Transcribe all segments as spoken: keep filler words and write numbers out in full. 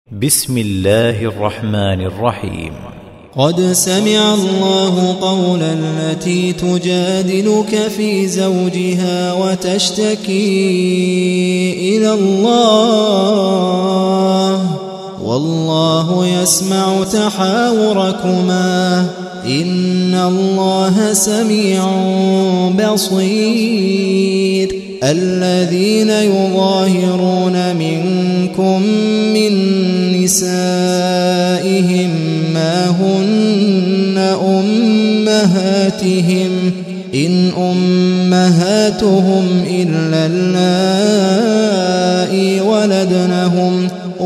بسم الله الرحمن الرحيم. قد سمع الله قول التي تجادلك في زوجها وتشتكي إلى الله والله يسمع تحاوركما إن الله سميع بصير. الذين يظاهرون منكم من نسائهم ما هن أمهاتهم إن أمهاتهم إلا اللائي ولدنهم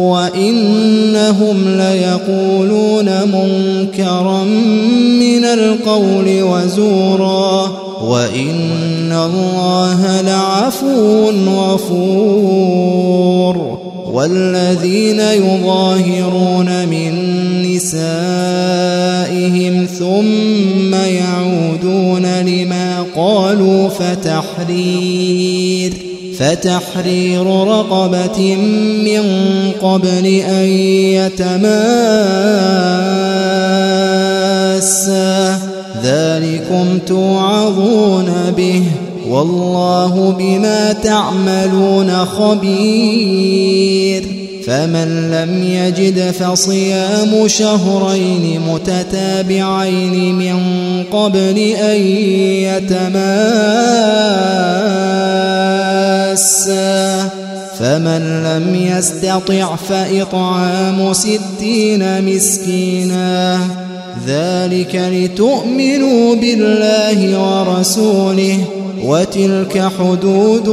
وإنهم ليقولون منكرا من القول وزورا وإن الله لعفو غفور. والذين يظاهرون من نسائهم ثم يعودون لما قالوا فتحرير فتحرير رقبة من قبل أن يتماسا ذلكم توعظون به والله بما تعملون خبير. فمن لم يجد فصيام شهرين متتابعين من قبل أن يتماسا فمن لم يستطع فإطعام ستين مسكينا ذلك لتؤمنوا بالله ورسوله وتلك حدود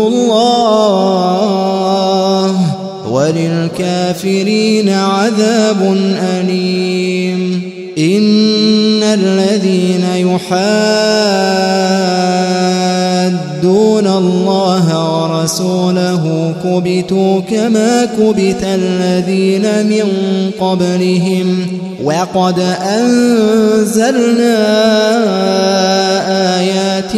الله وللكافرين عذاب أليم. إن الذين يحادون الله ورسوله كبتوا كما كبت الذين من قبلهم وقد أنزلنا آيات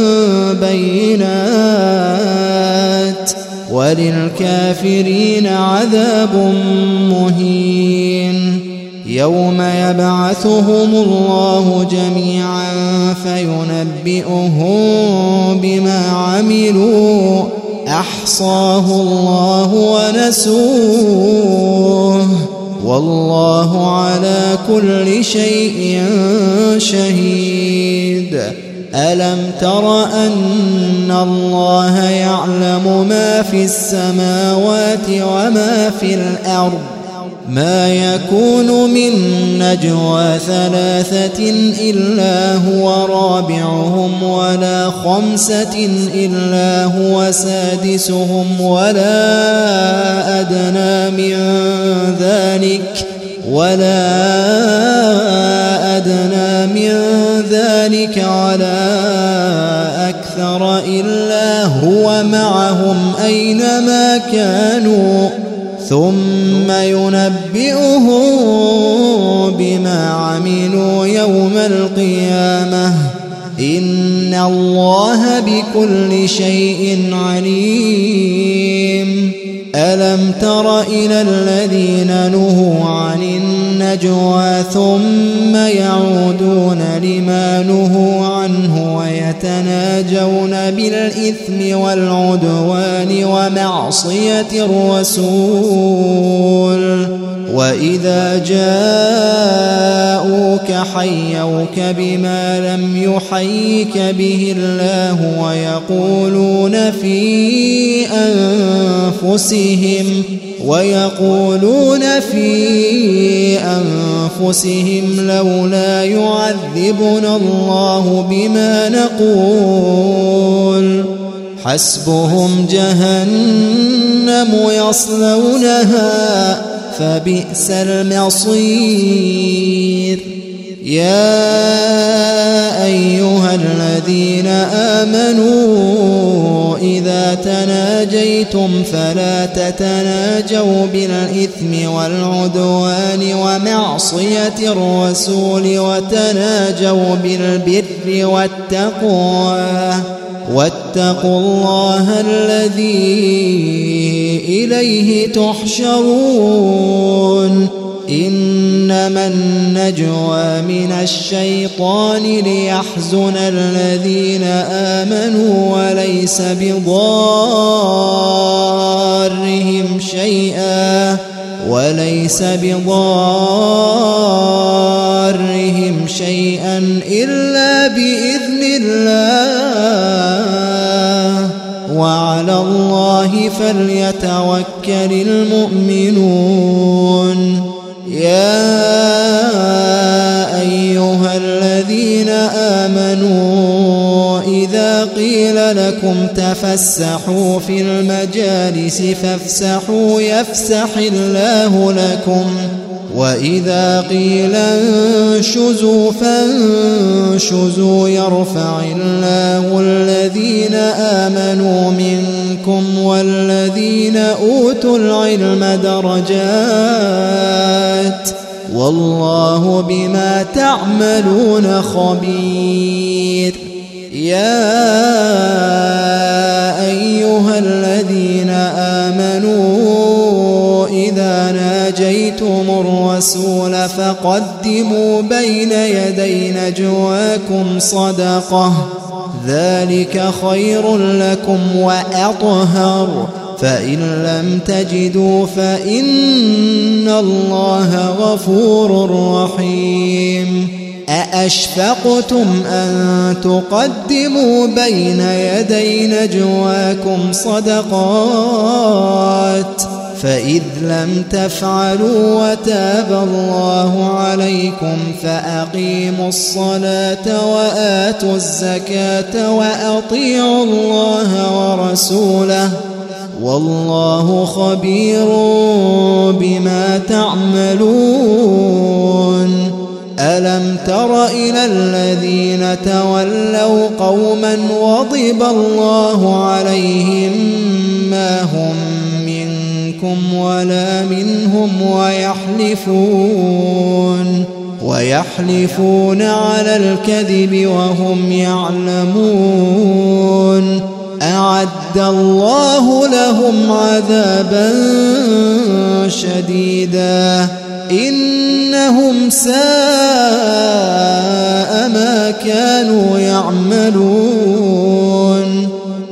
بينات وللكافرين عذاب مهين. يوم يبعثهم الله جميعا فينبئهم بما عملوا أحصاه الله ونسوه والله على كل شيء شهيد. ألم تر أن الله يعلم ما في السماوات وما في الأرض ما يكون من نجوى ثلاثة إلا هو رابعهم ولا خمسة إلا هو سادسهم ولا أدنى من ذلك ولا أدنى من ذلك ولا أكثر إلا هو معهم أينما كانوا ثم ينبئهم بما عملوا يوم القيامة إن الله بكل شيء عليم. ألم تر إلى الذين نهوا عن النجوى ثم يعودون لما نهوا عنه ويتناجون بالإثم والعدوان ومعصية الرسول وإذا جاءوك حيوك بما لم يحيك به الله ويقولون في أنفسهم ويقولون في أنفسهم لولا يعذبنا الله بما نقول حسبهم جهنم يصلونها فبئس المصير. يا أيها الذين آمنوا إذا تناجيتم فلا تتناجوا بالإثم والعدوان ومعصية الرسول وتناجوا بالبر والتقوى واتقوا الله الذي إليه تحشرون الشيطان ليحزن الذين آمنوا وليس بضارهم شيئا وليس بضارهم شيئا إلا بإذن الله وعلى الله فليتوكل المؤمنون. يا أيها الذين آمنوا إذا قيل لكم تفسحوا في المجالس فافسحوا يفسح الله لكم وإذا قيل انشزوا فانشزوا يرفع الله الذين آمنوا منكم والذين أوتوا العلم درجات والله بما تعملون خبير. يا أيها الذين آمنوا إذا ناجيتم الرسول فقدموا بين يدي نجواكم صدقة ذلك خير لكم وأطهر فإن لم تجدوا فإن الله غفور رحيم. أأشفقتم أن تقدموا بين يدي نجواكم صدقات فإذ لم تفعلوا وتاب الله عليكم فأقيموا الصلاة وآتوا الزكاة وأطيعوا الله ورسوله والله خبير بما تعملون. ألم تر إلى الذين تولوا قوما غضب الله عليهم ما هم منكم ولا منهم ويحلفون ويحلفون على الكذب وهم يعلمون أعد الله لهم عذابا شديدا إنهم ساء ما كانوا يعملون.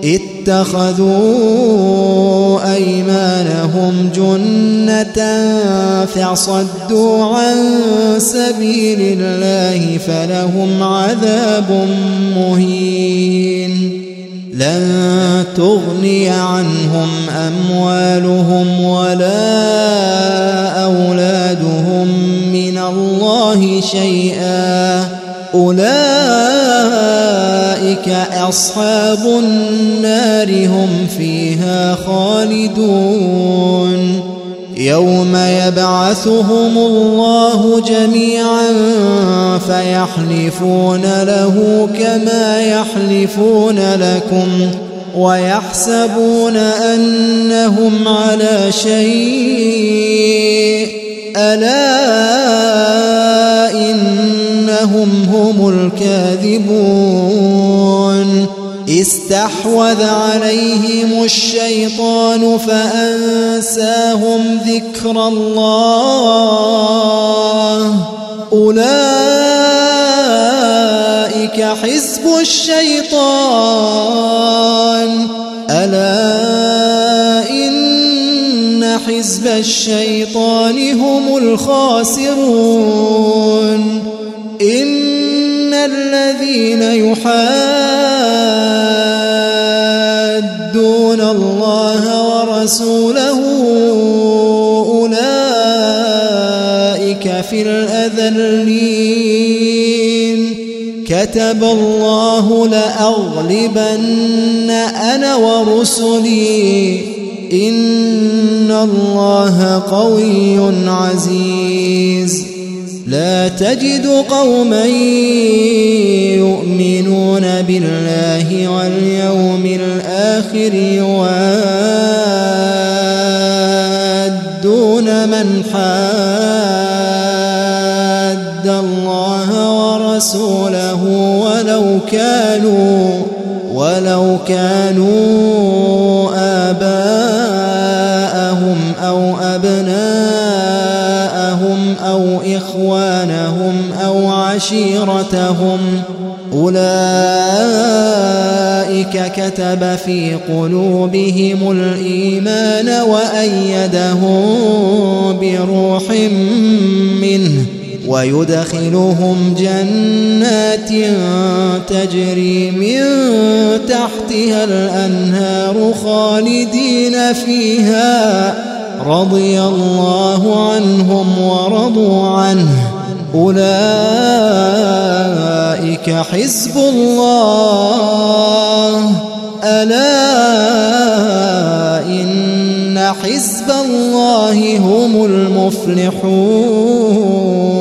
اتخذوا أيمانهم جنة فصدوا عن سبيل الله فلهم عذاب مهين. لن تغني عنهم أموالهم ولا أولادهم من الله شيئا أولئك أصحاب النار هم فيها خالدون. يوم يبعثهم الله جميعا فيحلفون له كما يحلفون لكم ويحسبون أنهم على شيء ألا إنهم هم الكاذبون. استحوذ عليهم الشيطان فأنساهم ذكر الله أولئك حزب الشيطان ألا إن حزب الشيطان هم الخاسرون. إن الذين يحادون الله ورسوله أولئك في الأذلين. كتب الله لأغلبن أنا ورسلي إن الله قوي عزيز. لا تجد قوما يؤمنون بالله واليوم الآخر يوادون من حاد الله ورسوله ولو كانوا ولو كانوا آباءهم أو أبناءهم أو إخوانهم أو وعشيرتهم أولئك كتب في قلوبهم الإيمان وأيدهم بروح منه ويدخلهم جنات تجري من تحتها الأنهار خالدين فيها رضي الله عنهم ورضوا عنه أولئك حزب الله ألا إن حزب الله هم المفلحون.